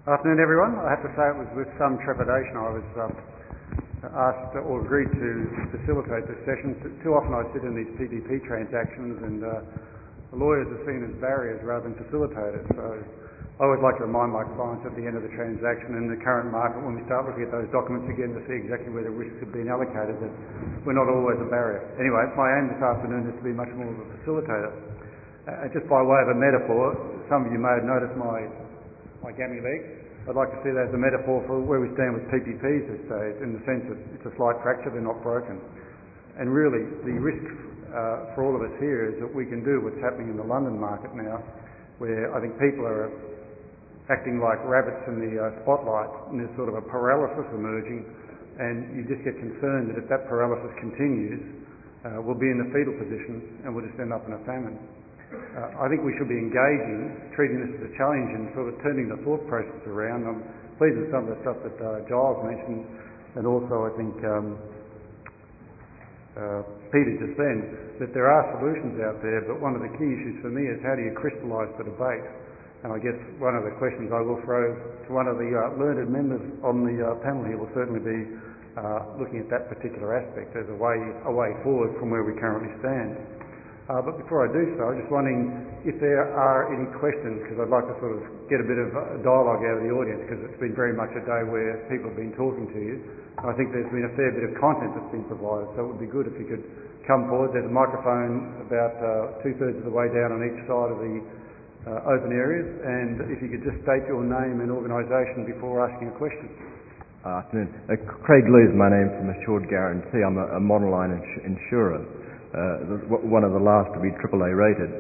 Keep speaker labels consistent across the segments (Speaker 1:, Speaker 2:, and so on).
Speaker 1: Afternoon, everyone. I have to say it was with some trepidation I was asked or agreed to facilitate this session. Too often I sit in these PPP transactions and the lawyers are seen as barriers rather than facilitators. So I always like to remind my clients at the end of the transaction in the current market, when we start looking at those documents again to see exactly where the risks have been allocated, that we're not always a barrier. Anyway, my aim this afternoon is to be much more of a facilitator. Just by way of a metaphor, some of you may have noticed my gammy leg. I'd like to see that as a metaphor for where we stand with PPPs this stage, in the sense that it's a slight fracture, they're not broken. And really, the risk for all of us here is that we can do what's happening in the London market now, where I think people are acting like rabbits in the spotlight, and there's sort of a paralysis emerging, and you just get concerned that if that paralysis continues, we'll be in the fetal position and we'll just end up in a famine. I think we should be engaging, treating this as a challenge and sort of turning the thought process around. I'm pleased with some of the stuff that Giles mentioned, and also I think Peter just then, that there are solutions out there, but one of the key issues for me is how do you crystallise the debate? And I guess one of the questions I will throw to one of the learned members on the panel here will certainly be looking at that particular aspect as a way forward from where we currently stand. But before I do so, I'm just wondering if there are any questions, because I'd like to sort of get a bit of dialogue out of the audience, because it's been very much a day where people have been talking to you. I think there's been a fair bit of content that's been provided, so it would be good if you could come forward. There's a microphone about two-thirds of the way down on each side of the open areas, and if you could just state your name and organisation before asking a question.
Speaker 2: Afternoon. Craig Lee is my name, from Assured Guarantee. I'm a monoline insurer. One of the last to be AAA rated.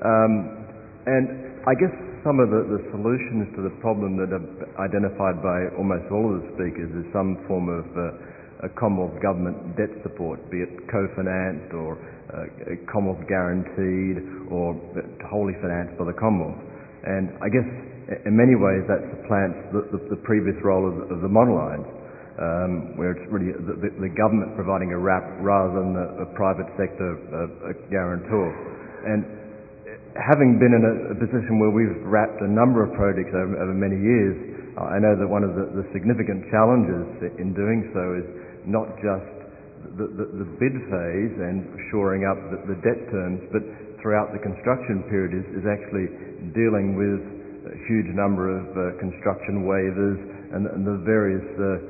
Speaker 2: And I guess some of the solutions to the problem that are identified by almost all of the speakers is some form of a Commonwealth government debt support, be it co-financed or Commonwealth guaranteed or wholly financed by the Commonwealth. And I guess in many ways that supplants the previous role of the monolines. Where it's really the government providing a wrap rather than a private sector guarantor. And having been in a position where we've wrapped a number of projects over many years, I know that one of the significant challenges in doing so is not just the bid phase and shoring up the debt terms, but throughout the construction period is actually dealing with a huge number of construction waivers and the various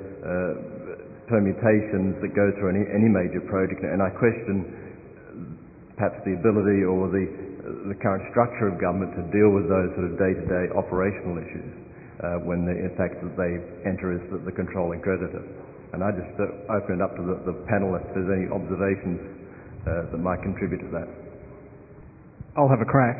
Speaker 2: permutations that go through any major project. And I question perhaps the ability or the current structure of government to deal with those sort of day-to-day operational issues when in fact they enter as the controlling creditor. And I just open it up to the panel if there's any observations that might contribute to that.
Speaker 3: I'll have a crack.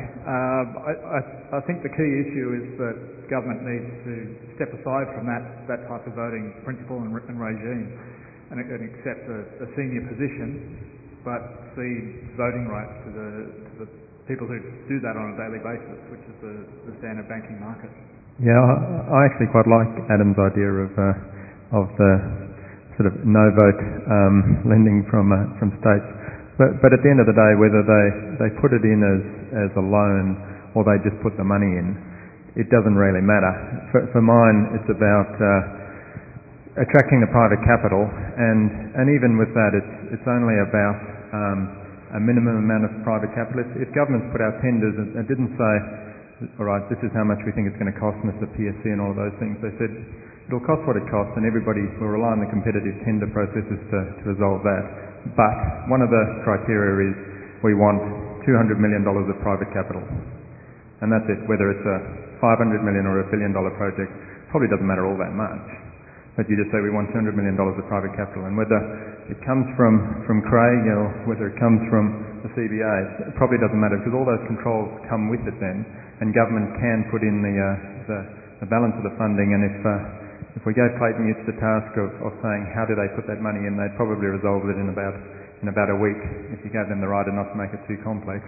Speaker 3: I think the key issue is that government needs to step aside from that type of voting principle and regime and accept a senior position, but cede voting rights to the people who do that on a daily basis, which is the standard banking market.
Speaker 4: Yeah, I actually quite like Adam's idea of the sort of no vote lending from states. But at the end of the day, whether they put it in as a loan or they just put the money in, it doesn't really matter. For mine, it's about attracting the private capital, and even with that, it's only about a minimum amount of private capital. If governments put out tenders and didn't say, all right, this is how much we think it's going to cost, and it's the PSC and all of those things, they said it'll cost what it costs, and everybody will rely on the competitive tender processes to resolve that. But one of the criteria is we want $200 million of private capital. And that's it. Whether it's a $500 million or a $1 billion project, probably doesn't matter all that much. But you just say we want $200 million of private capital. And whether it comes from Craig or whether it comes from the CBA, it probably doesn't matter, because all those controls come with it then. And government can put in the balance of the funding, and if we gave Clayton Utz the task of saying how do they put that money in, they'd probably resolve it in about a week if you gave them the right enough to make it too complex.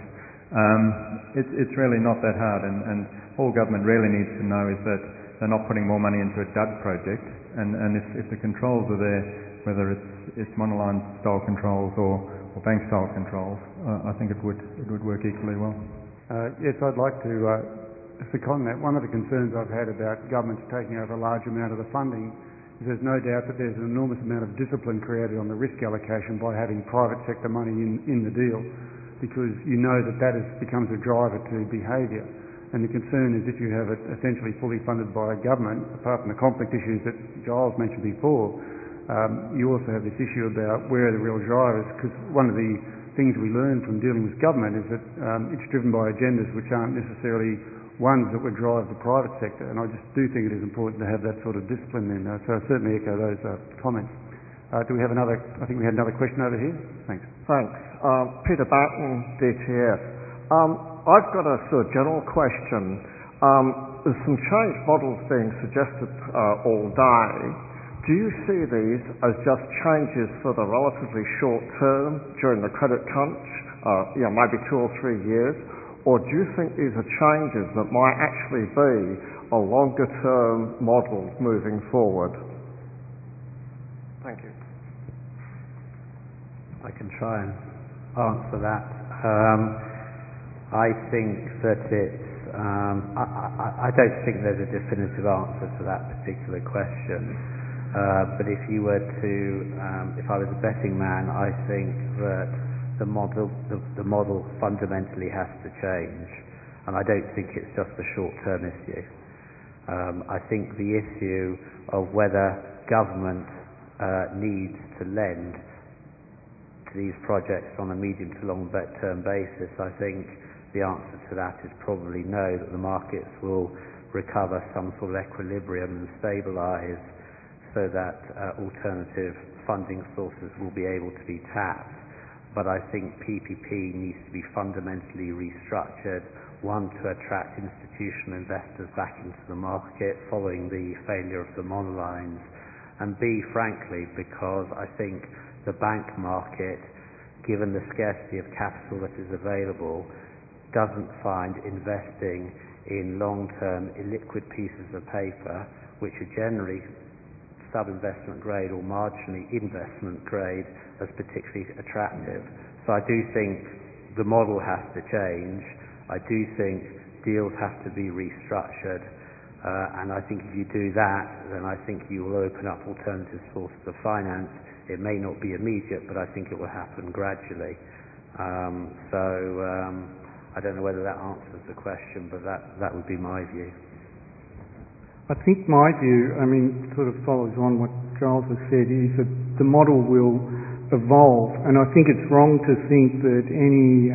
Speaker 4: It's really not that hard, and all government really needs to know is that they're not putting more money into a dud project, and if the controls are there, whether it's monoline style controls or bank style controls, I think it would work equally well.
Speaker 1: Yes, I'd like to second that. One of the concerns I've had about governments taking over a large amount of the funding is there's no doubt that there's an enormous amount of discipline created on the risk allocation by having private sector money in the deal, because you know that becomes a driver to behaviour. And the concern is if you have it essentially fully funded by a government, apart from the conflict issues that Giles mentioned before, you also have this issue about where are the real drivers, because one of the things we learn from dealing with government is that it's driven by agendas which aren't necessarily ones that would drive the private sector, and I just do think it is important to have that sort of discipline then. So I certainly echo those comments. Do we have another? I think we had another question over here. Thanks.
Speaker 5: Thanks. Peter Batten, DTS. I've got a sort of general question. There's some change models being suggested all day. Do you see these as just changes for the relatively short term during the credit crunch, maybe 2 or 3 years? Or do you think these are changes that might actually be a longer term model moving forward? Thank you.
Speaker 6: I can try and answer that. I think that it's I don't think there's a definitive answer to that particular question. But if you were to, if I was a betting man, I think that the model fundamentally has to change, and I don't think it's just a short-term issue. I think the issue of whether government needs to lend to these projects on a medium to long-term basis, I think the answer to that is probably no, that the markets will recover some sort of equilibrium and stabilise so that alternative funding sources will be able to be tapped. But I think PPP needs to be fundamentally restructured, one, to attract institutional investors back into the market following the failure of the monolines, and B, frankly, because I think the bank market, given the scarcity of capital that is available, doesn't find investing in long-term illiquid pieces of paper, which are generally sub-investment grade or marginally investment grade, as particularly attractive. So I do think the model has to change. I do think deals have to be restructured, and I think if you do that, then I think you will open up alternative sources of finance. It may not be immediate, but I think it will happen gradually. I don't know whether that answers the question, but that would be my view.
Speaker 7: I think my view, sort of follows on what Giles has said, is that the model will evolve, and I think it's wrong to think that any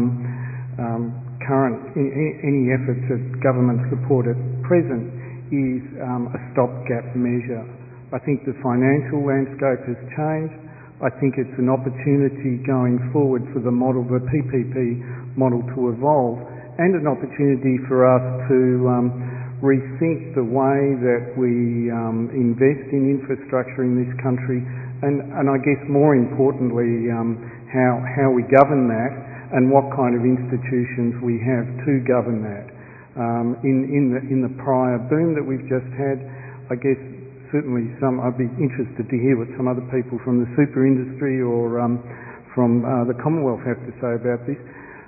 Speaker 7: efforts at government support at present is a stopgap measure. I think the financial landscape has changed. I think it's an opportunity going forward for the model, the PPP model, to evolve, and an opportunity for us to rethink the way that we invest in infrastructure in this country, and I guess more importantly how we govern that and what kind of institutions we have to govern that. In the prior boom that we've just had, I guess certainly I'd be interested to hear what some other people from the super industry or from the Commonwealth have to say about this.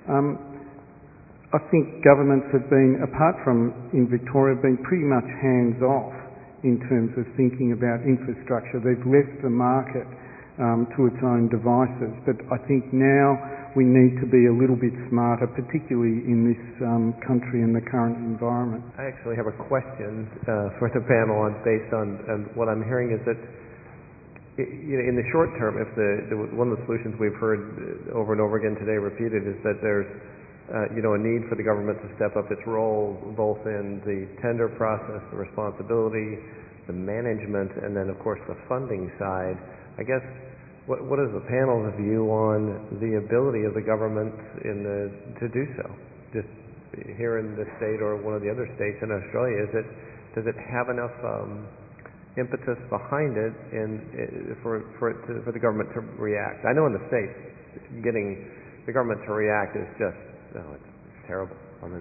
Speaker 7: I think governments have been, apart from in Victoria, been pretty much hands-off in terms of thinking about infrastructure. They've left the market to its own devices. But I think now we need to be a little bit smarter, particularly in this country and the current environment.
Speaker 8: I actually have a question for the panel based on what I'm hearing is that in the short term, if one of the solutions we've heard over and over again today repeated is that there's a need for the government to step up its role both in the tender process, the responsibility, the management, and then of course the funding side. I guess what is the panel's view on the ability of the government to do so? Just here in the state or one of the other states in Australia, does it have enough impetus behind it for the government to react? I know in the States, getting the government to react is just it's terrible.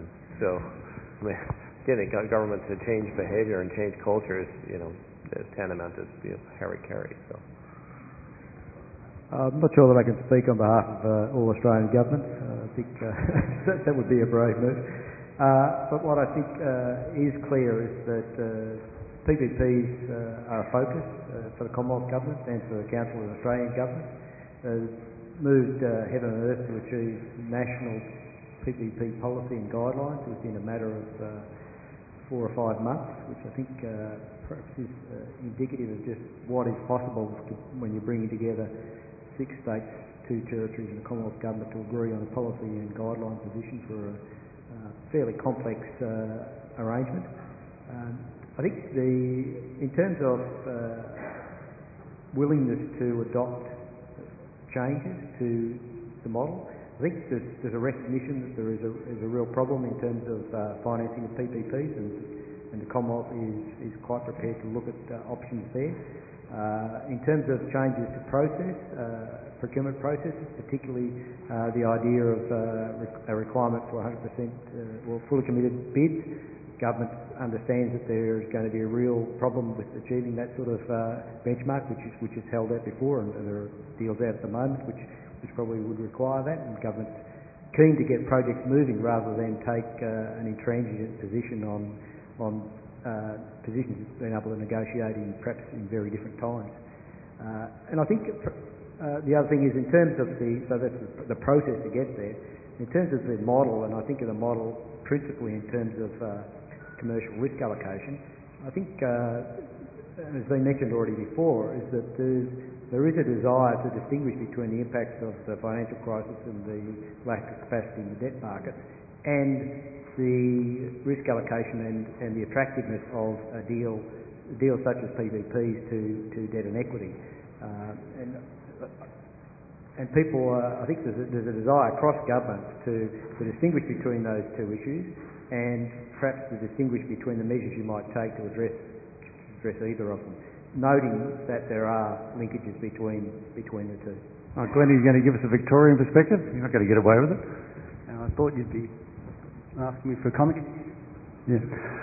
Speaker 8: Getting government to change behavior and change culture is tantamount to hara-kiri. So.
Speaker 9: I'm not sure that I can speak on behalf of all Australian governments. I think that would be a brave move. But what I think is clear is that PPPs are a focus for the Commonwealth Government and for the Council of Australian Governments. Moved heaven and earth to achieve national PPP policy and guidelines within a matter of 4 or 5 months, which I think perhaps is indicative of just what is possible when you're bringing together 6 states, 2 territories and the Commonwealth Government to agree on a policy and guideline position for a fairly complex arrangement. I think in terms of willingness to adopt changes to the model, I think there's a recognition that there is a real problem in terms of financing of PPPs, and the Commonwealth is quite prepared to look at options there. In terms of changes to procurement processes, particularly the idea of a requirement for 100% fully committed bids, government understands that there is going to be a real problem with achieving that sort of benchmark, which is held out before, and there are deals out at the moment which probably would require that, and government's keen to get projects moving rather than take an intransigent position on positions it's been able to negotiate in perhaps in very different times. And I think the other thing is in terms of that's the process to get there. In terms of the model, and I think of the model principally in terms of commercial risk allocation, I think, and has been mentioned already before, is that there is a desire to distinguish between the impacts of the financial crisis and the lack of capacity in the debt markets and the risk allocation and the attractiveness of a deal such as PPPs to debt and equity. And people, I think there's a desire across government to distinguish between those two issues, and perhaps to distinguish between the measures you might take to address either of them, noting that there are linkages between the two.
Speaker 1: Glenn, are you going to give us a Victorian perspective? You're not going to get away with it.
Speaker 10: I thought you'd be asking me for a comment. Yeah.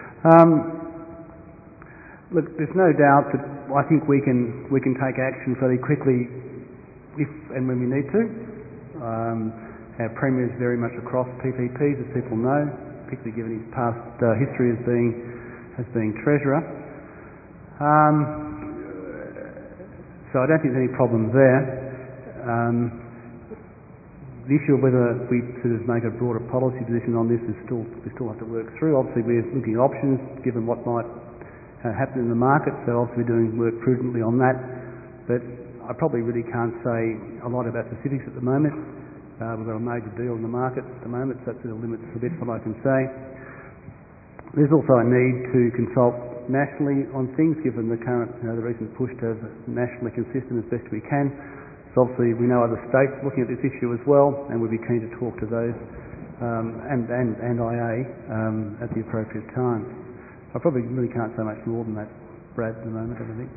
Speaker 10: Look, there's no doubt that I think we can take action fairly quickly if and when we need to. Our Premier is very much across PPPs, as people know, particularly given his past history as being Treasurer. So I don't think there's any problems there. The issue of whether we sort of make a broader policy position on this we still have to work through. Obviously, we're looking at options given what might happen in the market, so obviously we're doing work prudently on that. But I probably really can't say a lot about specifics at the moment. We've got a major deal in the market at the moment, so that sort of limits a bit what I can say. There's also a need to consult nationally on things, given the current, the recent push to have nationally consistent as best we can. So obviously we know other states looking at this issue as well, and we'd be keen to talk to those and IA at the appropriate time. I probably really can't say much more than that, Brad, at the moment, I think.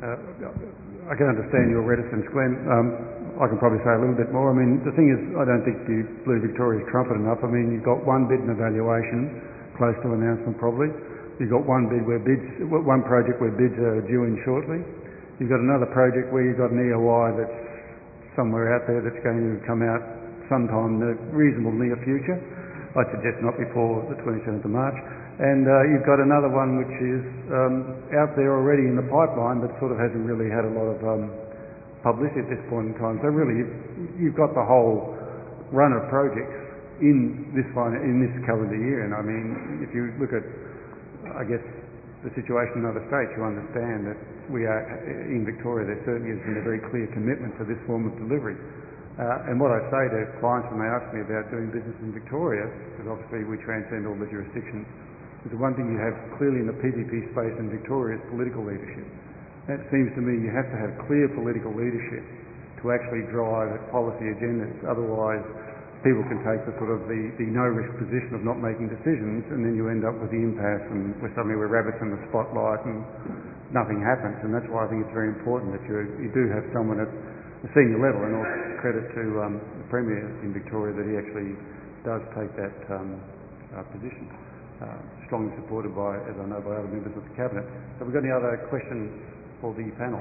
Speaker 1: I can understand your reticence, Glenn. I can probably say a little bit more. I mean, the thing is, I don't think you blew Victoria's trumpet enough. I mean, you've got one bid and evaluation, close to announcement probably. You've got one project where bids are due in shortly. You've got another project where you've got an EOI that's somewhere out there that's going to come out sometime in the reasonable near future. I'd suggest not before the 27th of March. And you've got another one which is out there already in the pipeline but sort of hasn't really had a lot of publicity at this point in time. So really you've got the whole run of projects in this calendar year. And I mean, if you look at, I guess, the situation in other states, you understand that we are, in Victoria, there certainly has been a very clear commitment to this form of delivery. And what I say to clients when they ask me about doing business in Victoria, because obviously we transcend all the jurisdictions, is the one thing you have clearly in the PPP space in Victoria is political leadership. And it seems to me you have to have clear political leadership to actually drive policy agendas. Otherwise, people can take the sort of the no-risk position of not making decisions, and then you end up with the impasse and suddenly we're rabbits in the spotlight and nothing happens. And that's why I think it's very important that you do have someone at the senior level, and also credit to the Premier in Victoria that he actually does take that position. Strongly supported by, as I know, by other members of the Cabinet. Have we got any other questions for the panel?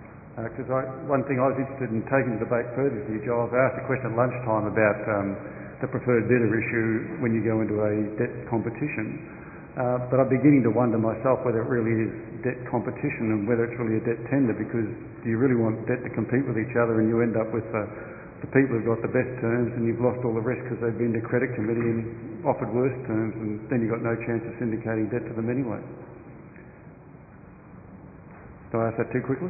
Speaker 1: Because one thing I was interested in taking the debate further with you, Giles, I asked a question at lunchtime about the preferred bidder issue when you go into a debt competition. But I'm beginning to wonder myself whether it really is debt competition and whether it's really a debt tender, because do you really want debt to compete with each other and you end up with the people who've got the best terms and you've lost all the rest because they've been to credit committee and offered worse terms, and then you've got no chance of syndicating debt to them anyway. Did I ask that too quickly?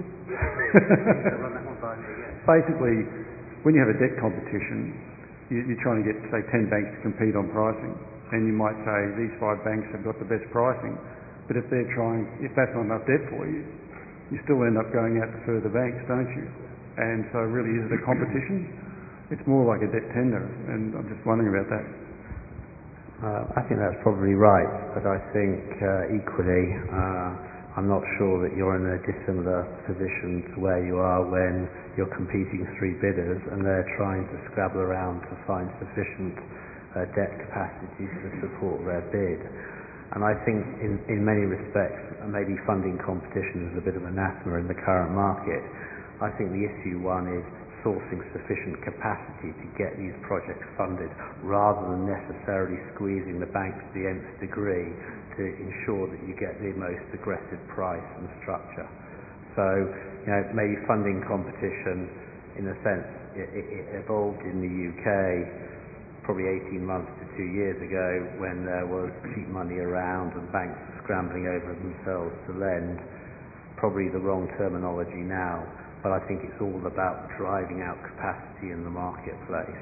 Speaker 1: Basically, when you have a debt competition, you're trying to get, say, 10 banks to compete on pricing, and you might say these 5 banks have got the best pricing, but if that's not enough debt for you, you still end up going out to further banks, don't you? And so really, is it a competition? It's more like a debt tender, and I'm just wondering about that.
Speaker 6: I think that's probably right, but I think equally I'm not sure that you're in a dissimilar position to where you are when you're competing 3 bidders and they're trying to scrabble around to find sufficient debt capacity to support their bid. And I think in many respects, maybe funding competition is a bit of anathema in the current market. I think the issue one is sourcing sufficient capacity to get these projects funded, rather than necessarily squeezing the banks to the nth degree to ensure that you get the most aggressive price and structure. So, maybe funding competition, in a sense, it evolved in the UK probably 18 months to 2 years ago when there was cheap money around and banks were scrambling over themselves to lend. Probably the wrong terminology now, but I think it's all about driving out capacity in the marketplace.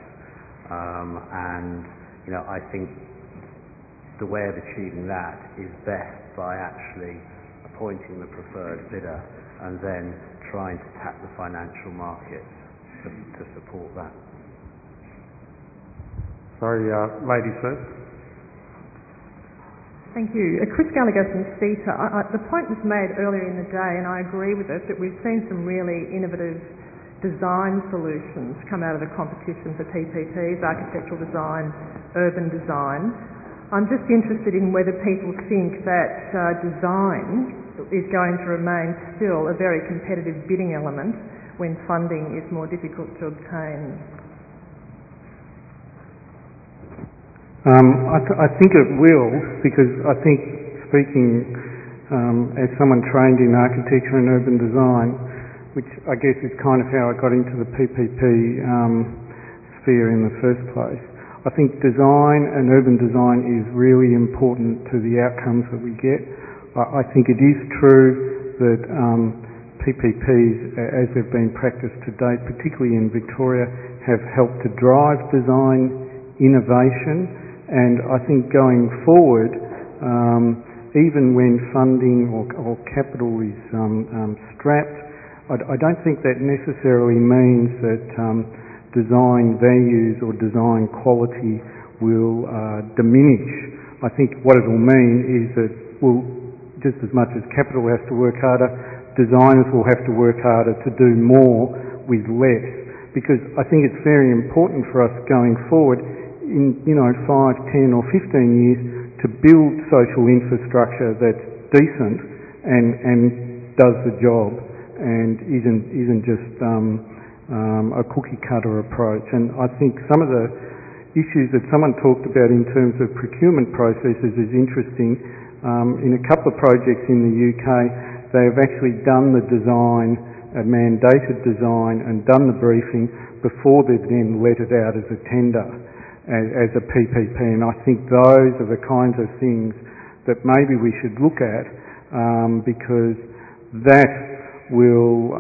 Speaker 6: I think the way of achieving that is best by actually appointing the preferred bidder and then trying to tap the financial markets to support that.
Speaker 1: Sorry, ladies first.
Speaker 11: Thank you. Chris Gallagher from CETA. The point was made earlier in the day, and I agree with it, that we've seen some really innovative design solutions come out of the competition for PPPs, architectural design, urban design. I'm just interested in whether people think that design is going to remain still a very competitive bidding element when funding is more difficult to obtain.
Speaker 7: I think it will, because I think, speaking as someone trained in architecture and urban design, which I guess is kind of how I got into the PPP sphere in the first place, I think design and urban design is really important to the outcomes that we get. I think it is true that PPPs, as they've been practiced to date, particularly in Victoria, have helped to drive design innovation. And I think going forward, even when funding or capital is strapped, I don't think that necessarily means that design values or design quality will diminish. I think what it will mean is that just as much as capital has to work harder, designers will have to work harder to do more with less. Because I think it's very important for us going forward in 5, 10 or 15 years to build social infrastructure that's decent and does the job and isn't just a cookie cutter approach. And I think some of the issues that someone talked about in terms of procurement processes is interesting. In a couple of projects in the UK, they have actually done the design, mandated design, and done the briefing before they've then let it out as a tender, as a PPP. And I think those are the kinds of things that maybe we should look at, because that will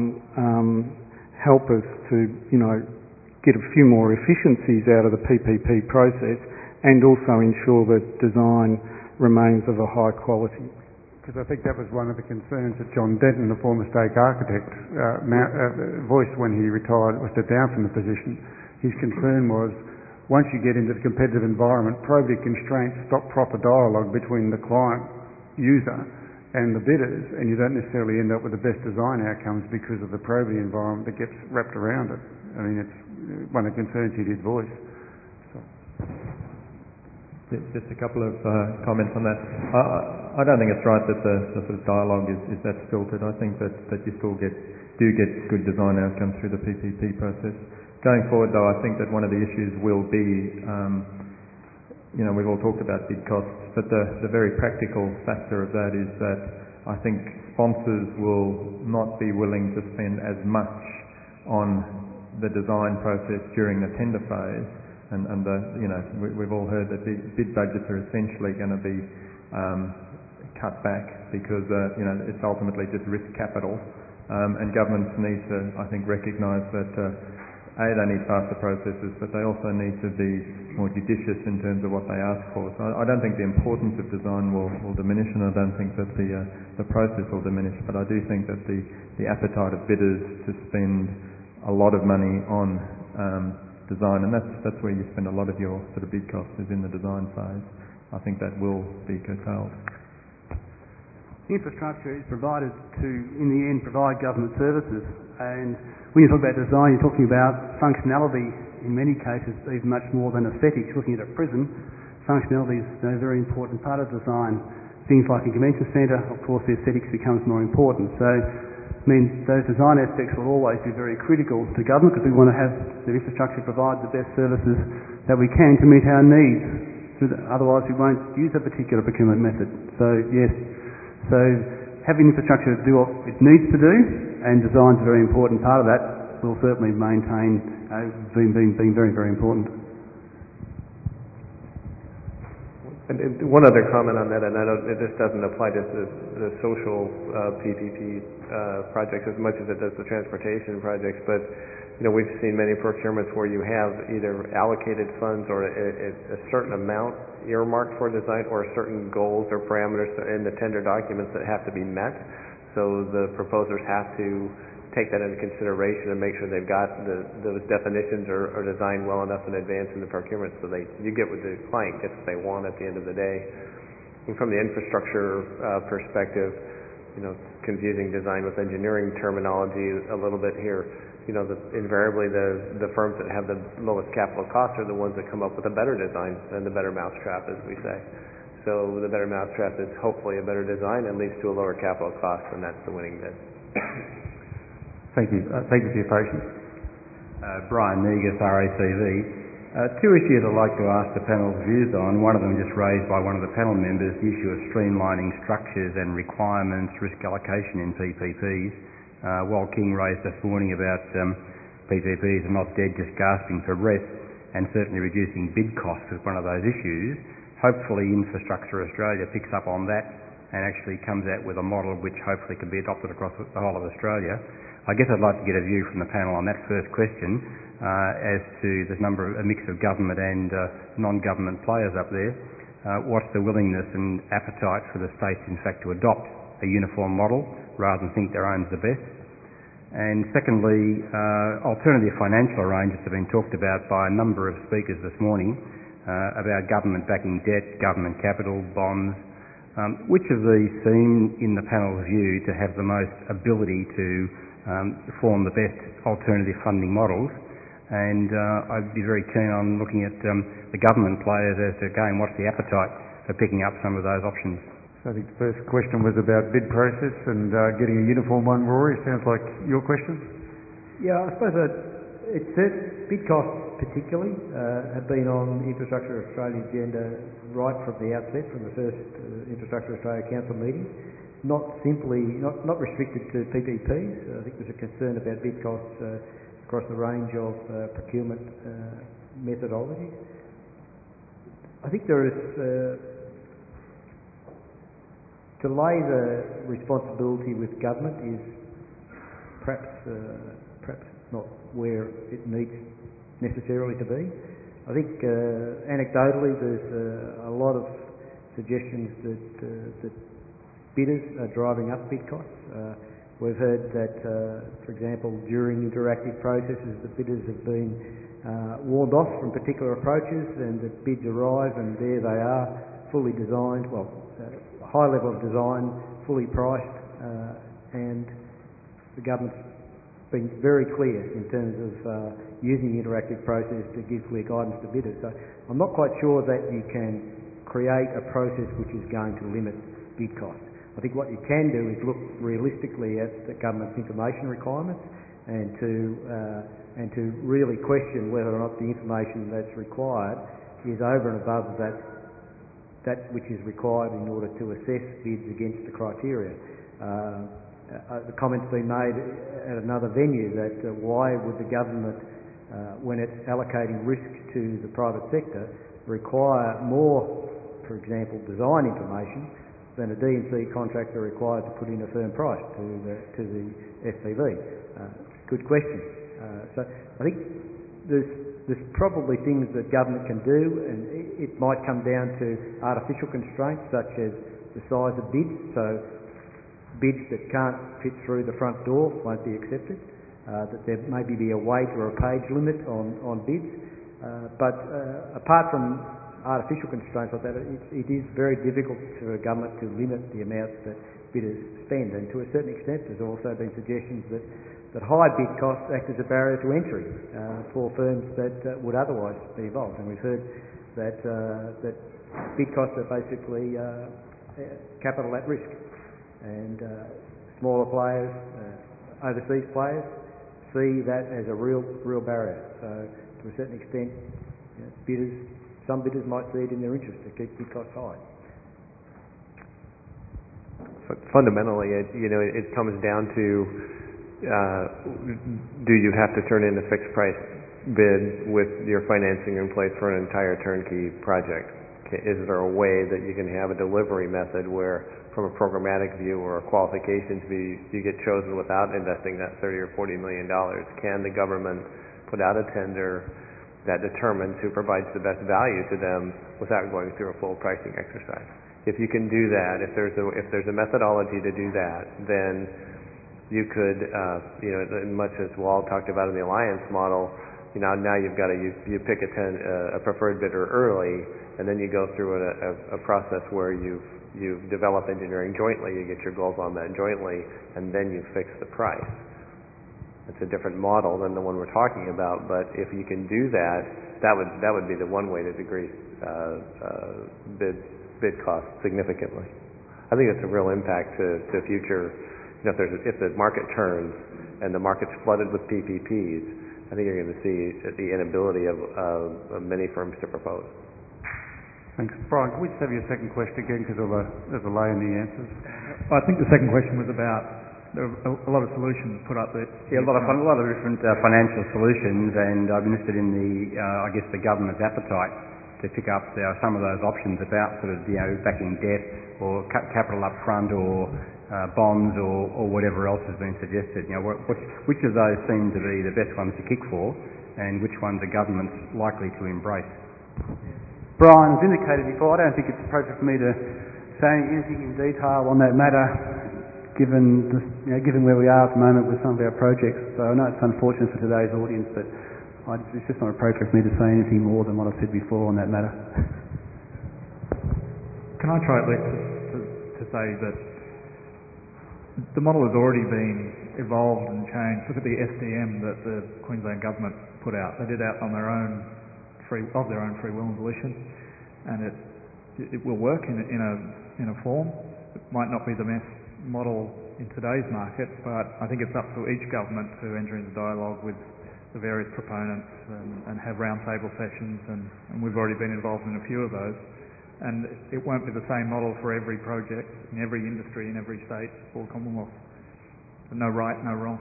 Speaker 7: help us to, get a few more efficiencies out of the PPP process and also ensure that design remains of a high quality.
Speaker 1: Because I think that was one of the concerns that John Denton, the former state architect, voiced when he retired or stepped down from the position. His concern was, once you get into the competitive environment, probity constraints stop proper dialogue between the client user and the bidders, and you don't necessarily end up with the best design outcomes because of the probity environment that gets wrapped around it. I mean, it's one of the concerns he did voice. So.
Speaker 4: Just a couple of comments on that. I don't think it's right that the sort of dialogue is that stilted. I think that you still do get good design outcomes through the PPP process. Going forward, though, I think that one of the issues will be, we've all talked about bid costs, but the very practical factor of that is that I think sponsors will not be willing to spend as much on the design process during the tender phase, and we've all heard that bid budgets are essentially going to be cut back because it's ultimately just risk capital, and governments need to, I think, recognise that they need faster processes, but they also need to be more judicious in terms of what they ask for. So I don't think the importance of design will diminish, and I don't think that the process will diminish, but I do think that the appetite of bidders to spend a lot of money on design, and that's where you spend a lot of your sort of bid costs, is in the design phase. I think that will be curtailed.
Speaker 10: Infrastructure is provided to, in the end, provide government services, and when you talk about design, you're talking about functionality in many cases, even much more than aesthetics. Looking at a prison, functionality is a very important part of design. Things like a convention centre, of course, the aesthetics becomes more important. So, those design aspects will always be very critical to government, because we want to have the infrastructure provide the best services that we can to meet our needs. Otherwise, we won't use a particular procurement method. So, yes. So having infrastructure do what it needs to do, and design's a very important part of that, will certainly maintain being very, very important.
Speaker 8: And one other comment on that, and I know this doesn't apply to the social PPP projects as much as it does the transportation projects, but we've seen many procurements where you have either allocated funds or a certain amount earmarked for design, or certain goals or parameters in the tender documents that have to be met. So the proposers have to take that into consideration and make sure they've got those definitions or designed well enough in advance in the procurement, so you get what the client gets what they want at the end of the day. And from the infrastructure perspective, confusing design with engineering terminology a little bit here. Invariably the firms that have the lowest capital costs are the ones that come up with a better design and the better mousetrap, as we say. So the better mousetrap is hopefully a better design and leads to a lower capital cost, and that's the winning bid.
Speaker 12: Thank you. Thank you for your patience. Brian Negus, RACV. Two issues I'd like to ask the panel's views on. One of them just raised by one of the panel members, the issue of streamlining structures and requirements, risk allocation in PPPs. Wal King raised this morning about PPPs are not dead, just gasping for breath, and certainly reducing bid costs is one of those issues. Hopefully Infrastructure Australia picks up on that and actually comes out with a model which hopefully can be adopted across the whole of Australia. I guess I'd like to get a view from the panel on that first question as to the a mix of government and non-government players up there. What's the willingness and appetite for the states, in fact, to adopt a uniform model rather than think their own's the best? And secondly, alternative financial arrangements have been talked about by a number of speakers this morning about government backing debt, government capital, bonds. Which of these seem, in the panel's view, to have the most ability to form the best alternative funding models? And I'd be very keen on looking at the government players as to, again, what's the appetite for picking up some of those options?
Speaker 1: So I think the first question was about bid process and getting a uniform one. Rory, sounds like your question?
Speaker 9: Yeah, I suppose bid costs particularly have been on the Infrastructure Australia agenda right from the outset, from the first Infrastructure Australia Council meeting. Not restricted to PPPs. I think there's a concern about bid costs across the range of procurement methodologies. I think there is to lay the responsibility with government is perhaps not where it needs necessarily to be. I think anecdotally there's a lot of suggestions that bidders are driving up bid costs. We've heard that, for example, during interactive processes, the bidders have been warned off from particular approaches, and the bids arrive and there they are, fully designed, high level of design, fully priced, and the government's been very clear in terms of using the interactive process to give clear guidance to bidders. So I'm not quite sure that you can create a process which is going to limit bid costs. I think what you can do is look realistically at the government's information requirements and to and to really question whether or not the information that's required is over and above that which is required in order to assess bids against the criteria. The comment's been made at another venue that why would the government, when it's allocating risk to the private sector, require more, for example, design information than a D&C contractor required to put in a firm price to the SPV? Good question. So I think there's probably things that government can do, and it might come down to artificial constraints such as the size of bids. So bids that can't fit through the front door won't be accepted. That there maybe be a weight or a page limit on bids. But apart from artificial constraints like that, it is very difficult for a government to limit the amount that bidders spend. And to a certain extent, there's also been suggestions that high bid costs act as a barrier to entry for firms that would otherwise be involved. And we've heard that bid costs are basically capital at risk. And smaller players, overseas players, see that as a real barrier. So to a certain extent, some bidders might see it in their interest to keep bid costs high.
Speaker 8: Fundamentally, it comes down to do you have to turn in a fixed price bid with your financing in place for an entire turnkey project? Is there a way that you can have a delivery method where, from a programmatic view or a qualifications view, you get chosen without investing that $30 or $40 million? Can the government put out a tender that determines who provides the best value to them without going through a full pricing exercise? If you can do that, if there's a methodology to do that, then you could, much as Walt talked about in the alliance model, now you've got you pick a preferred bidder early, and then you go through a process where you develop engineering jointly, you get your goals on that jointly, and then you fix the price. It's a different model than the one we're talking about, but if you can do that, that would be the one way to decrease bid costs significantly. I think it's a real impact to future. If the market turns and the market's flooded with PPPs, I think you're going to see the inability of many firms to propose.
Speaker 1: Thanks. Brian, can we just have your second question again because there's a delay in the answers?
Speaker 3: I think the second question was about there are a lot of solutions put up there.
Speaker 12: Yeah, a lot of different financial solutions, and I'm interested in the government's appetite to pick up some of those options about sort of backing debt or capital up front or bonds or whatever else has been suggested. Which of those seem to be the best ones to kick for, and which ones are governments likely to embrace?
Speaker 10: Brian, as indicated before, I don't think it's appropriate for me to say anything in detail on that matter, given where we are at the moment with some of our projects. So I know it's unfortunate for today's audience, but it's just not appropriate for me to say anything more than what I've said before on that matter.
Speaker 3: Can I try at least to say that the model has already been evolved and changed. Look at the SDM that the Queensland government put out. They did out on their own free will and volition, and it will work in a form. It might not be the best model in today's market, but I think it's up to each government to enter into dialogue with the various proponents and have roundtable sessions, and we've already been involved in a few of those. And it won't be the same model for every project in every industry in every state or Commonwealth. No right, no wrong.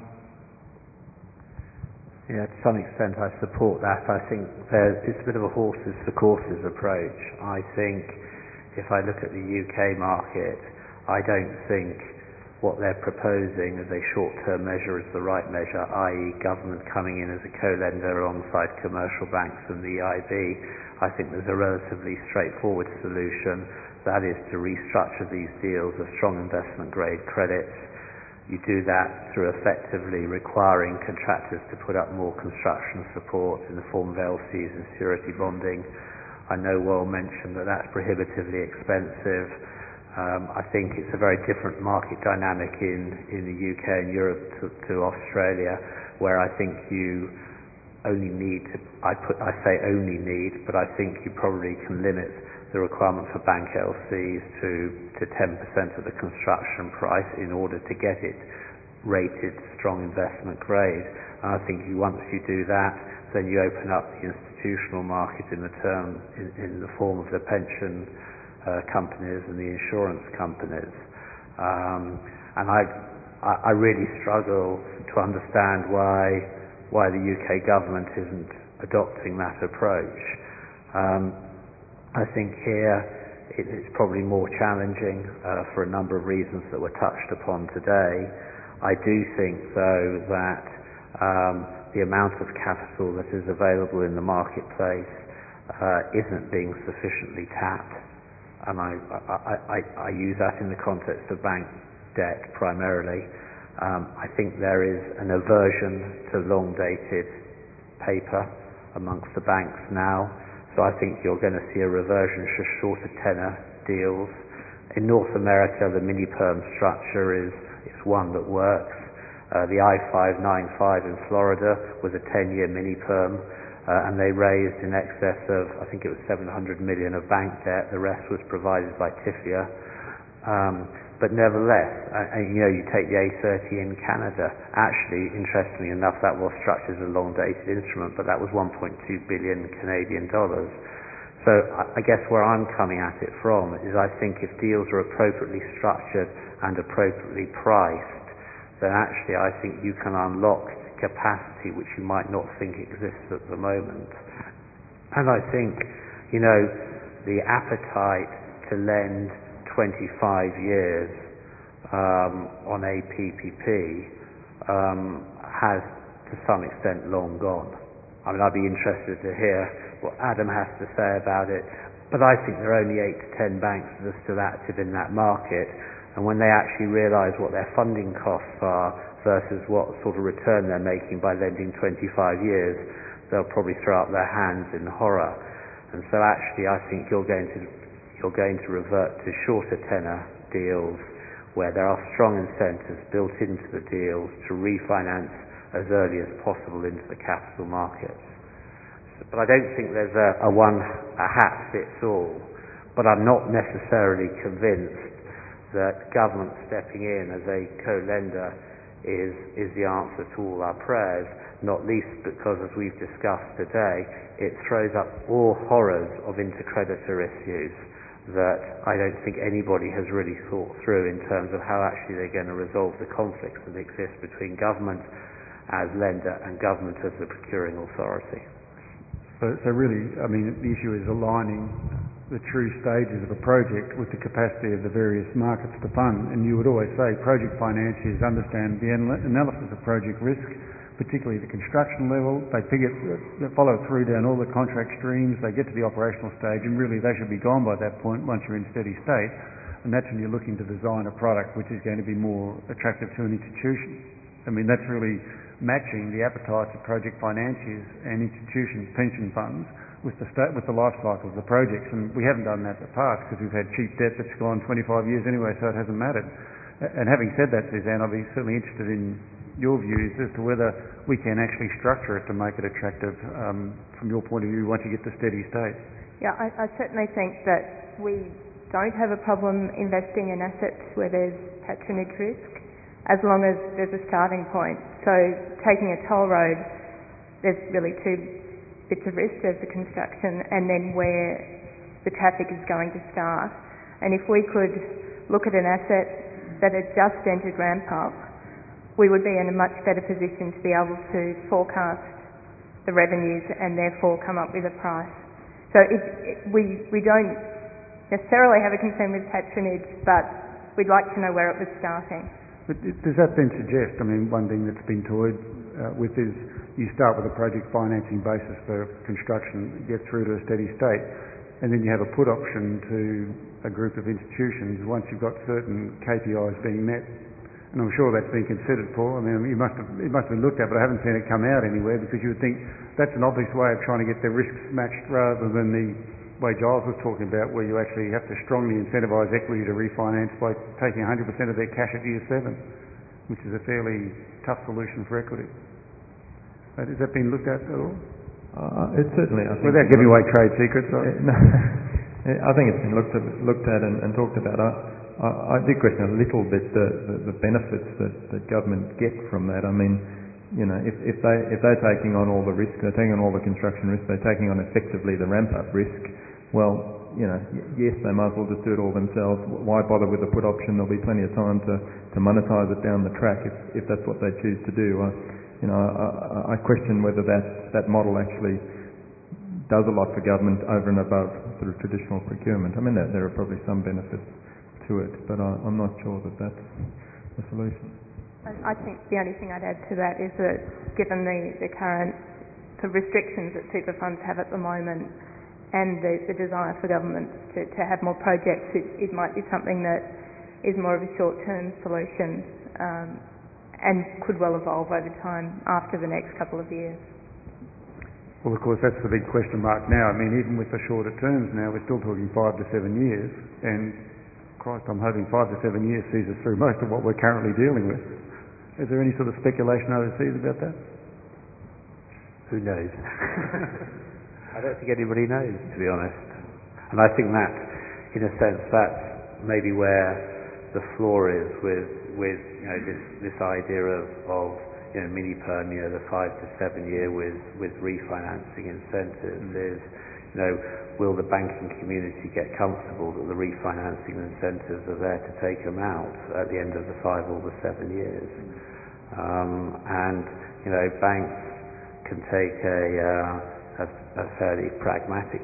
Speaker 6: Yeah, to some extent I support that. I think it's a bit of a horses for courses approach. I think if I look at the UK market, I don't think what they're proposing as a short-term measure is the right measure, i.e. government coming in as a co-lender alongside commercial banks and the EIB. I think there's a relatively straightforward solution, that is to restructure these deals as strong investment-grade credits. You do that through effectively requiring contractors to put up more construction support in the form of LCs and surety bonding. I know Will mentioned that that's prohibitively expensive. I think it's a very different market dynamic in the UK and Europe to Australia, where I think you only need to, I say only need, but I think you probably can limit the requirement for bank LCs to 10% of the construction price in order to get it rated strong investment grade. And I think once you do that, then you open up the institutional market in the form of the pension companies and the insurance companies. And I really struggle to understand why the UK government isn't adopting that approach. I think here it's probably more challenging for a number of reasons that were touched upon today. I do think, though, that the amount of capital that is available in the marketplace isn't being sufficiently tapped, and I use that in the context of bank debt primarily. I think there is an aversion to long-dated paper amongst the banks now, so I think you're going to see a reversion to shorter tenor deals. In North America, the mini-perm structure is one that works. The I-595 in Florida was a 10-year mini-perm, and they raised in excess of, I think it was $700 million of bank debt. The rest was provided by TIFIA. But nevertheless, you take the A30 in Canada. Actually, interestingly enough, that was structured as a long-dated instrument, but that was 1.2 billion Canadian dollars. So I guess where I'm coming at it from is I think if deals are appropriately structured and appropriately priced, then actually I think you can unlock capacity which you might not think exists at the moment. And I think, the appetite to lend 25 years on a PPP has to some extent long gone. I mean, I'd be interested to hear what Adam has to say about it, but I think there are only 8 to 10 banks that are still active in that market, and when they actually realise what their funding costs are versus what sort of return they're making by lending 25 years, they'll probably throw up their hands in horror. And so actually I think you're going to revert to shorter tenor deals where there are strong incentives built into the deals to refinance as early as possible into the capital markets. But I don't think there's a hat fits all. But I'm not necessarily convinced that government stepping in as a co-lender is the answer to all our prayers, not least because, as we've discussed today, it throws up all horrors of intercreditor issues that I don't think anybody has really thought through in terms of how actually they're going to resolve the conflicts that exist between government as lender and government as the procuring authority.
Speaker 1: So really, I mean, the issue is aligning the true stages of a project with the capacity of the various markets to fund. And you would always say project financiers understand the analysis of project risk, particularly the construction level. They follow through down all the contract streams. They get to the operational stage, and really they should be gone by that point once you're in steady state. And that's when you're looking to design a product which is going to be more attractive to an institution. I mean, that's really matching the appetites of project financiers and institutions, pension funds, with the life cycle of the projects. And we haven't done that in the past because we've had cheap debt that's gone 25 years anyway, so it hasn't mattered. And having said that, Suzanne, I'd be certainly interested in your views as to whether we can actually structure it to make it attractive from your point of view once you get to steady state.
Speaker 13: Yeah, I certainly think that we don't have a problem investing in assets where there's patronage risk, as long as there's a starting point. So taking a toll road, there's really two bits of risk. There's the construction and then where the traffic is going to start. And if we could look at an asset that had just entered ramp up, we would be in a much better position to be able to forecast the revenues and therefore come up with a price. So we don't necessarily have a concern with patronage, but we'd like to know where it was starting.
Speaker 1: But does that then suggest, I mean, one thing that's been toyed with is you start with a project financing basis for construction, get through to a steady state, and then you have a put option to a group of institutions once you've got certain KPIs being met. And I'm sure that's been considered, Paul. I mean, it must have been looked at, but I haven't seen it come out anywhere, because you would think that's an obvious way of trying to get the risks matched rather than the way Giles was talking about, where you actually have to strongly incentivise equity to refinance by taking 100% of their cash at year 7, which is a fairly tough solution for equity. Has that been looked at all?
Speaker 4: It certainly, I think,
Speaker 1: without giving away trade secrets.
Speaker 4: No, I think it's been looked at and talked about. I do question a little bit the benefits that government get from that. I mean, you know, if they're taking on all the risk, they're taking on all the construction risk, they're taking on effectively the ramp-up risk, well, you know, yes, they might as well just do it all themselves. Why bother with the put option? There'll be plenty of time to monetize it down the track if that's what they choose to do. I question whether that model actually does a lot for government over and above sort of traditional procurement. I mean, there are probably some benefits to it, but I'm not sure that that's the solution.
Speaker 13: I think the only thing I'd add to that is that given the current restrictions that super funds have at the moment and the desire for governments to have more projects, it might be something that is more of a short-term solution and could well evolve over time after the next couple of years.
Speaker 1: Well, of course, that's the big question mark now. I mean, even with the shorter terms now, we're still talking 5 to 7 years, and Christ, I'm hoping 5 to 7 years sees us through most of what we're currently dealing with. Is there any sort of speculation overseas about that?
Speaker 6: Who knows? I don't think anybody knows, to be honest. And I think that, in a sense, that's maybe where the floor is with you know, this idea of you know, mini-perm, you know, the 5 to 7 year with refinancing incentives is, you know, will the banking community get comfortable that the refinancing incentives are there to take them out at the end of the 5 or the 7 years? And, you know, banks can take a fairly pragmatic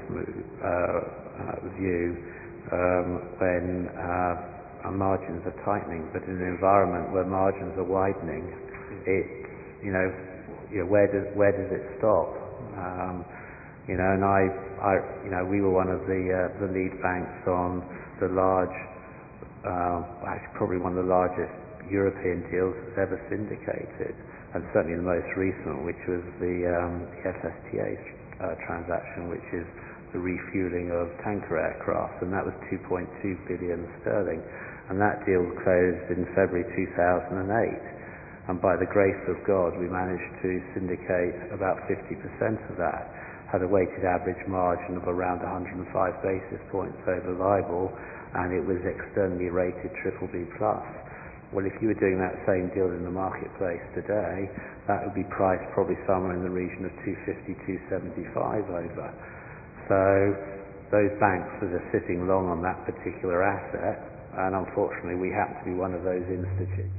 Speaker 6: view when margins are tightening, but in an environment where margins are widening, you know, where does it stop? You know, and you know, we were one of the lead banks on the large, actually probably one of the largest European deals that's ever syndicated, and certainly the most recent, which was the SSTA transaction, which is the refueling of tanker aircraft, and that was 2.2 billion sterling, and that deal closed in February 2008. And by the grace of God, we managed to syndicate about 50% of that, had a weighted average margin of around 105 basis points over LIBOR, and it was externally rated BBB+. Well, if you were doing that same deal in the marketplace today, that would be priced probably somewhere in the region of 250, 275 over. So those banks that are sitting long on that particular asset, and unfortunately we happen to be one of those institutes.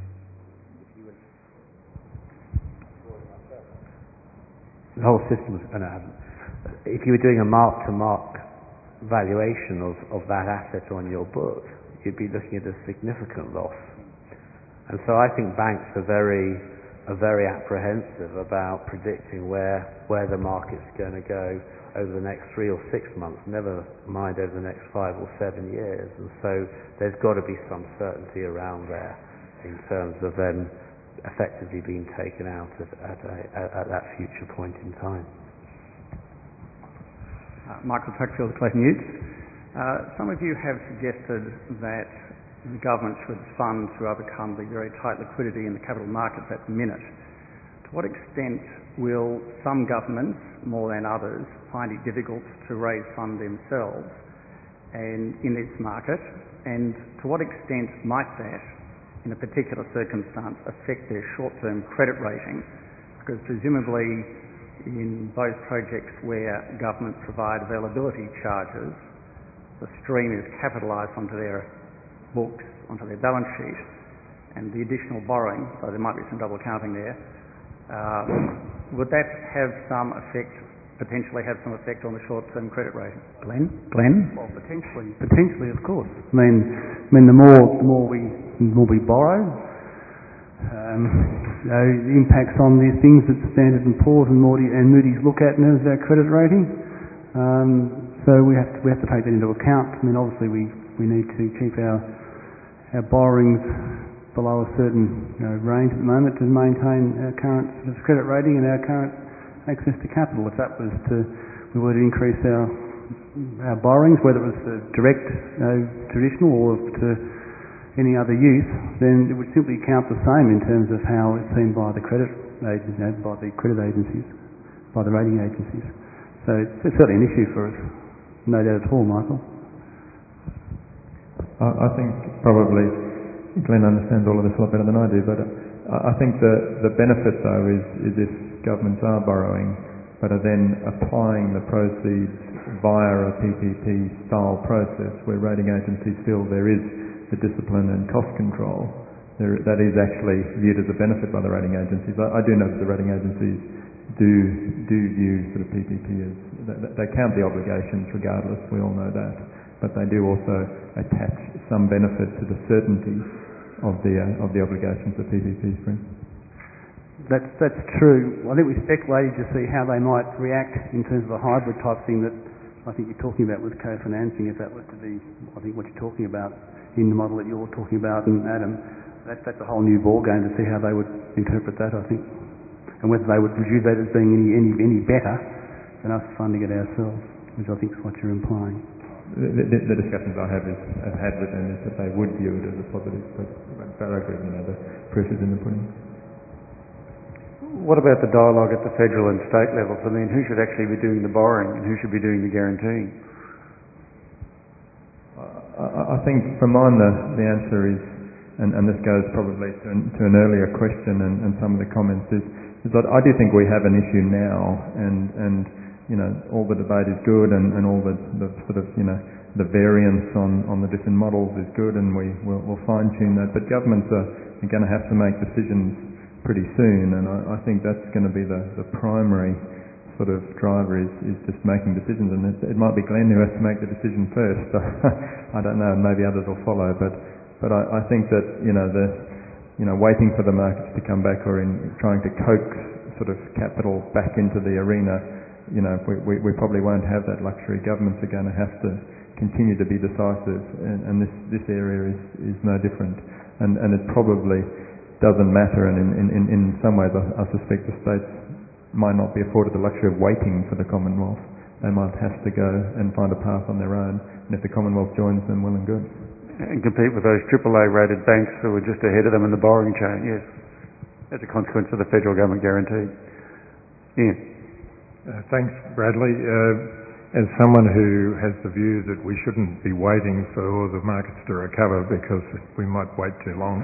Speaker 6: The whole system was, if you were doing a mark-to-mark valuation of that asset on your book, you'd be looking at a significant loss. And so I think banks are very apprehensive about predicting where the market's going to go over the next 3 or 6 months, never mind over the next 5 or 7 years. And so there's got to be some certainty around there in terms of them effectively being taken out at that future point in time.
Speaker 14: Michael Tuckfield, Clayton Utes. Some of you have suggested that the government should fund to overcome the very tight liquidity in the capital markets at the minute. To what extent will some governments, more than others, find it difficult to raise funds themselves and in this market? And to what extent might that, in a particular circumstance, affect their short-term credit rating? Because presumably in both projects where government provide availability charges, the stream is capitalised onto their books, onto their balance sheet, and the additional borrowing, so there might be some double counting there, would that have some effect, potentially have some effect on the short-term credit rating?
Speaker 10: Glenn?
Speaker 14: Well, potentially.
Speaker 10: Potentially, of course. I mean, the more we borrow, the impacts on the things that Standard & Poor's and Moody's look at in terms of our credit rating. So we have to take that into account. I mean, obviously we need to keep our borrowings below a certain range at the moment to maintain our current sort of credit rating and our current access to capital. If that was we were to increase our borrowings, whether it was direct, traditional, or to any other use, then it would simply count the same in terms of how it's seen by the credit agencies, by the rating agencies. So it's certainly an issue for us, no doubt at all, Michael.
Speaker 4: I think probably Glenn understands all of this a lot better than I do, but I think the benefit though is if governments are borrowing but are then applying the proceeds via a PPP style process where rating agencies feel there is the discipline and cost control, that is actually viewed as a benefit by the rating agencies. I do know that the rating agencies do view sort of PPP as, they count the obligations regardless, we all know that, but they do also attach some benefit to the certainty of the obligations that PPPs bring.
Speaker 10: That's true. I think we're speculating to see how they might react in terms of a hybrid type thing that I think you're talking about with co-financing, if that was to be, I think what you're talking about in the model that you're talking about, and Adam, that's a whole new ball game to see how they would interpret that, I think, and whether they would view that as being any better than us funding it ourselves, which I think is what you're implying.
Speaker 4: The discussions I have had with them is that they would view it as a positive, but I agree, the proof is in the pudding.
Speaker 1: What about the dialogue at the federal and state levels? I mean, who should actually be doing the borrowing and who should be doing the guaranteeing?
Speaker 4: I think from mine the answer is, and this goes probably to an earlier question and some of the comments, is that I do think we have an issue now, and all the debate is good, and all the sort of the variance on the different models is good, and we'll fine tune that. But governments are going to have to make decisions pretty soon, and I think that's going to be the primary sort of driver is just making decisions, and it might be Glenn who has to make the decision first. I don't know, maybe others will follow, but I think that waiting for the markets to come back or in trying to coax sort of capital back into the arena, we probably won't have that luxury. Governments are going to have to continue to be decisive, and this area is no different, and it probably doesn't matter, and in some ways I suspect the states might not be afforded the luxury of waiting for the Commonwealth. They might have to go and find a path on their own, and if the Commonwealth joins them, well and good.
Speaker 1: And compete with those AAA rated banks who are just ahead of them in the borrowing chain, yes, as a consequence of the federal government guarantee. Ian.
Speaker 15: Thanks, Bradley. As someone who has the view that we shouldn't be waiting for the markets to recover because we might wait too long,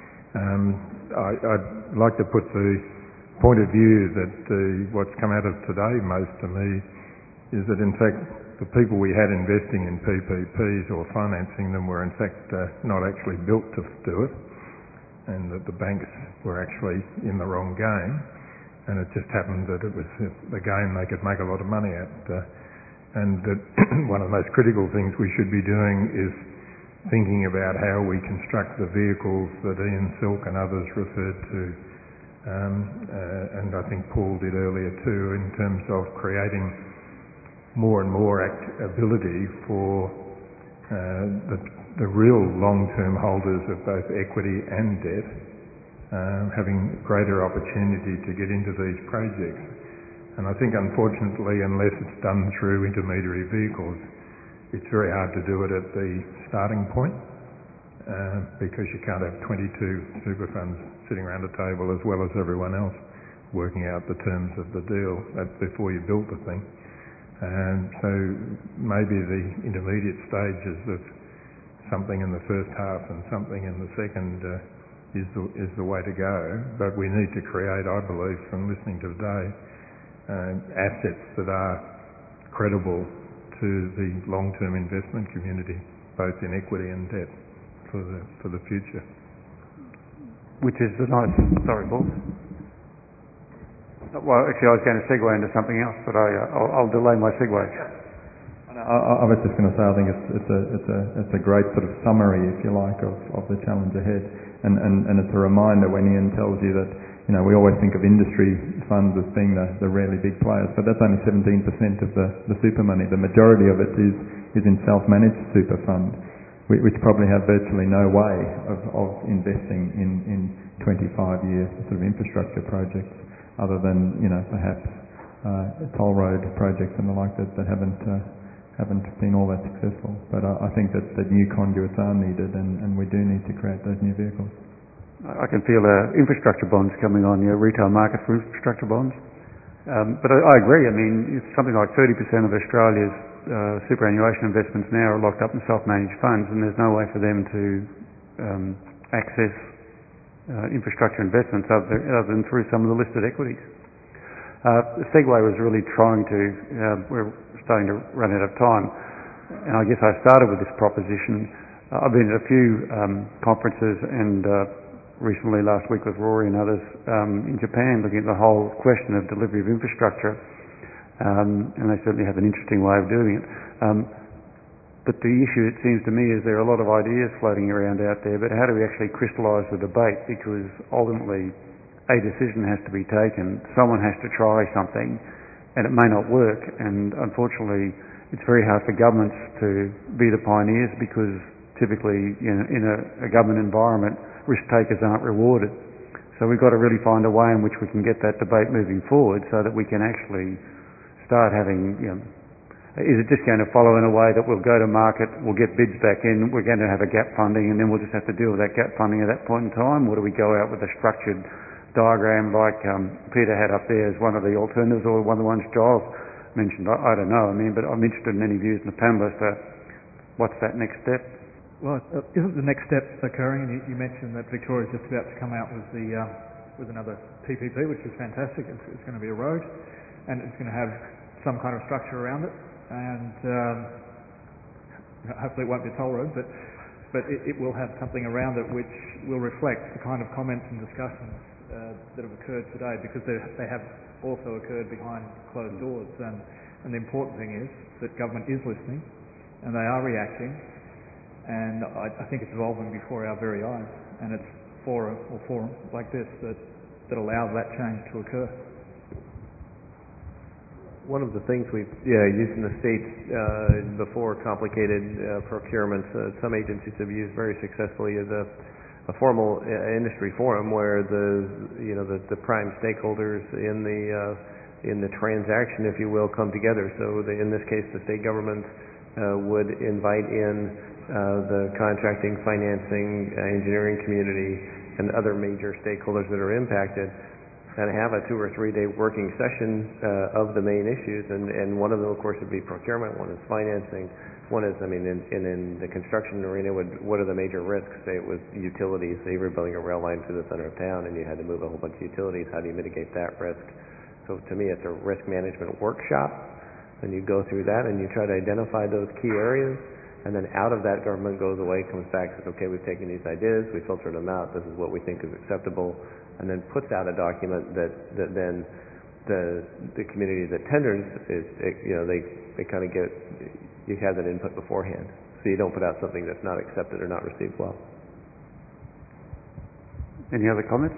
Speaker 15: I'd like to put the point of view that what's come out of today most to me is that in fact the people we had investing in PPPs or financing them were in fact not actually built to do it, and that the banks were actually in the wrong game, and it just happened that it was the game they could make a lot of money at, and that one of the most critical things we should be doing is thinking about how we construct the vehicles that Ian Silk and others referred to, and I think Paul did earlier too, in terms of creating more and more ability for the real long-term holders of both equity and debt having greater opportunity to get into these projects. And I think unfortunately, unless it's done through intermediary vehicles, it's very hard to do it at the starting point because you can't have 22 super funds sitting around a table as well as everyone else working out the terms of the deal before you build the thing. And so maybe the intermediate stages of something in the first half and something in the second is the way to go. But we need to create, I believe, from listening to today, assets that are credible to the long-term investment community, both in equity and debt, for the future.
Speaker 1: Which is the nice... Sorry, Paul. Well, actually, I was going to segue into something else, but I'll delay my segue.
Speaker 4: I was just going to say, I think it's a great sort of summary, if you like, of the challenge ahead, and it's a reminder when Ian tells you that we always think of industry funds as being the really big players, but that's only 17% of the super money. The majority of it is in self-managed super funds, which probably have virtually no way of investing in 25-year sort of infrastructure projects, other than perhaps toll road projects and the like that haven't been all that successful. But I think that new conduits are needed, and we do need to create those new vehicles.
Speaker 1: I can feel infrastructure bonds coming on, retail market for infrastructure bonds. But I agree. I mean, it's something like 30% of Australia's superannuation investments now are locked up in self-managed funds, and there's no way for them to access infrastructure investments other than through some of the listed equities. The segue was really trying to, we're starting to run out of time, and I guess I started with this proposition. I've been at a few conferences and recently last week with Rory and others in Japan looking at the whole question of delivery of infrastructure, and they certainly have an interesting way of doing it. But the issue, it seems to me, is there are a lot of ideas floating around out there, but how do we actually crystallise the debate? Because ultimately a decision has to be taken, someone has to try something, and it may not work, and unfortunately it's very hard for governments to be the pioneers because typically in a government environment risk takers aren't rewarded. So we've got to really find a way in which we can get that debate moving forward so that we can actually start having, is it just going to follow in a way that we'll go to market, we'll get bids back in, we're going to have a gap funding, and then we'll just have to deal with that gap funding at that point in time? Or do we go out with a structured diagram like Peter had up there as one of the alternatives, or one of the ones Giles mentioned? I don't know, but I'm interested in any views in the panel as to what's that next step.
Speaker 3: Well, isn't the next step occurring? And you mentioned that Victoria's just about to come out with another PPP, which is fantastic. It's going to be a road, and it's going to have some kind of structure around it, and hopefully it won't be a toll road, but it will have something around it which will reflect the kind of comments and discussions that have occurred today, because they have also occurred behind closed doors, and the important thing is that government is listening and they are reacting, and I think it's evolving before our very eyes, and it's forum like this that allows that change to occur.
Speaker 8: One of the things we've used in the States before complicated procurements, some agencies have used very successfully as a formal industry forum where the prime stakeholders in the transaction, if you will, come together. So in this case, the state government would invite in the contracting, financing, engineering community, and other major stakeholders that are impacted, and have a 2 or 3 day working session of the main issues, and one of them of course would be procurement, one is financing, one is, in the construction arena, what are the major risks? Say it was utilities, say you were building a rail line through the center of town and you had to move a whole bunch of utilities, how do you mitigate that risk? So to me it's a risk management workshop, and you go through that and you try to identify those key areas, and then out of that government goes away, comes back, says okay, we've taken these ideas, we filtered them out, this is what we think is acceptable, and then puts out a document that then the community that tenders is, they kind of get, you have that input beforehand, so you don't put out something that's not accepted or not received well.
Speaker 1: Any other comments?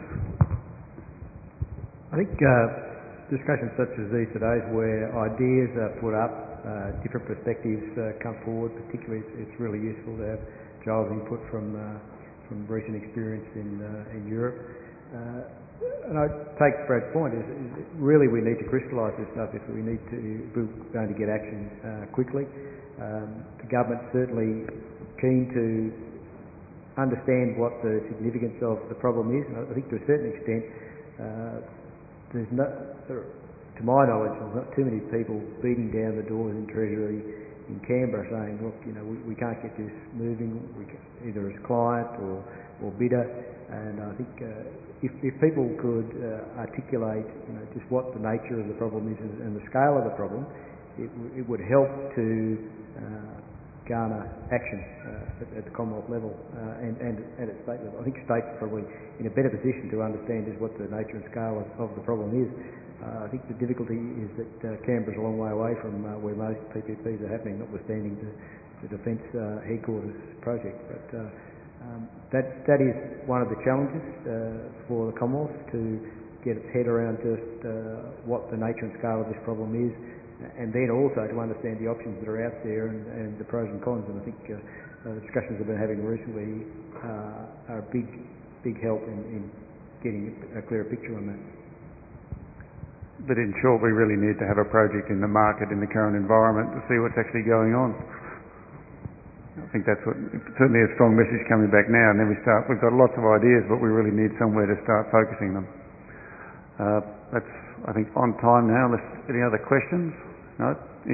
Speaker 9: I think discussions such as these today, where ideas are put up, different perspectives come forward, particularly it's really useful to have Giles' input from recent experience in Europe. And I take Brad's point, is really we need to crystallise this stuff if we're going to get action quickly. The government's certainly keen to understand what the significance of the problem is, and I think to a certain extent there's no, to my knowledge, there's not too many people beating down the doors in Treasury in Canberra saying, look, we can't get this moving, either as client or bidder. And I think if people could articulate just what the nature of the problem is and the scale of the problem, it would help to garner action at the Commonwealth level and at state level. I think states are probably in a better position to understand just what the nature and scale of the problem is. I think the difficulty is that Canberra's a long way away from where most PPPs are happening, notwithstanding the Defence Headquarters project. But that is one of the challenges for the Commonwealth, to get its head around just what the nature and scale of this problem is, and then also to understand the options that are out there and the pros and cons. And I think the discussions we've been having recently are a big help in getting a clearer picture on that.
Speaker 1: But in short, we really need to have a project in the market in the current environment to see what's actually going on. I think that's certainly a strong message coming back now, and then we've got lots of ideas, but we really need somewhere to start focusing them. That's, I think, on time now. Any other questions? No? Ian?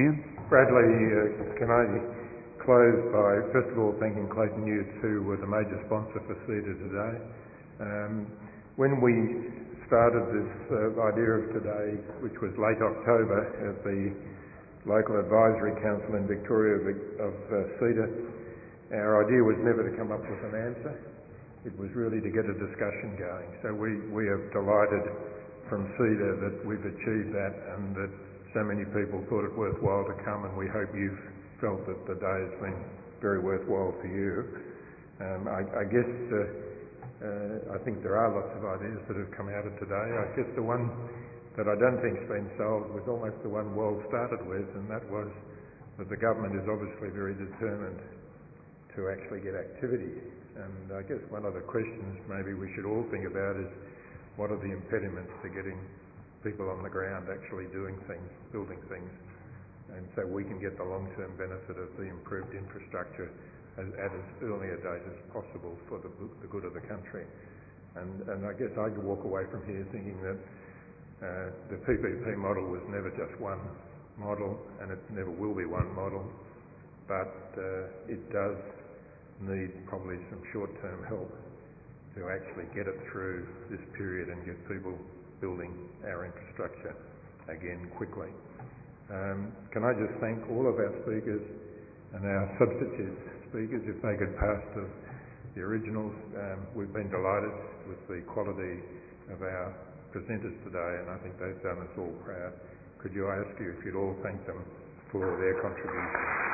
Speaker 15: Bradley, can I close by, first of all, thanking Clayton Utes, who were the major sponsor for CEDA today. When we started this idea of today, which was late October at the Local Advisory Council in Victoria of CEDA, our idea was never to come up with an answer. It was really to get a discussion going. So we are delighted from CEDA that we've achieved that and that so many people thought it worthwhile to come, and we hope you've felt that the day has been very worthwhile for you. I guess I think there are lots of ideas that have come out of today. I guess the one that I don't think's been solved was almost the one Wald started with, and that was that the government is obviously very determined to actually get activity. And I guess one of the questions maybe we should all think about is what are the impediments to getting people on the ground actually doing things, building things, and so we can get the long-term benefit of the improved infrastructure at as early a date as possible for the good of the country. And I guess I could walk away from here thinking that the PPP model was never just one model, and it never will be one model, but it does need probably some short-term help to actually get it through this period and get people building our infrastructure again quickly. Can I just thank all of our speakers and our substitute speakers, if they could pass the originals. We've been delighted with the quality of our presenters today, and I think they've done us all proud. Could you ask you if you'd all thank them for their contribution?